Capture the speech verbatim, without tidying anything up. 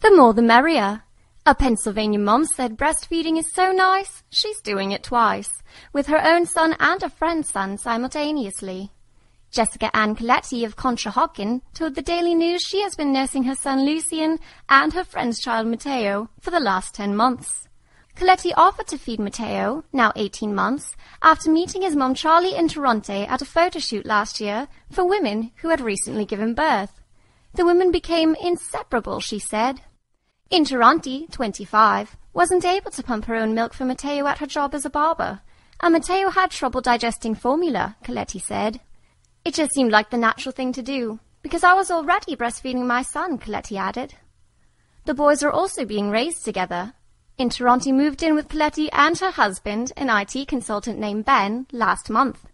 The more the merrier. A Pennsylvania mom said breastfeeding is so nice, she's doing it twice, with her own son and a friend's son simultaneously. Jessica Ann Coletti of Conshohocken told the Daily News she has been nursing her son Lucien and her friend's child Matteo for the last ten months. Coletti offered to feed Matteo, now eighteen months, after meeting his mom Charlie in Toronto at a photo shoot last year for women who had recently given birth. The women became inseparable, she said. Interanti, twenty-five, wasn't able to pump her own milk for Matteo at her job as a barber, and Matteo had trouble digesting formula, Coletti said. It just seemed like the natural thing to do, because I was already breastfeeding my son, Coletti added. The boys are also being raised together. Interanti moved in with Coletti and her husband, an I T consultant named Ben, last month.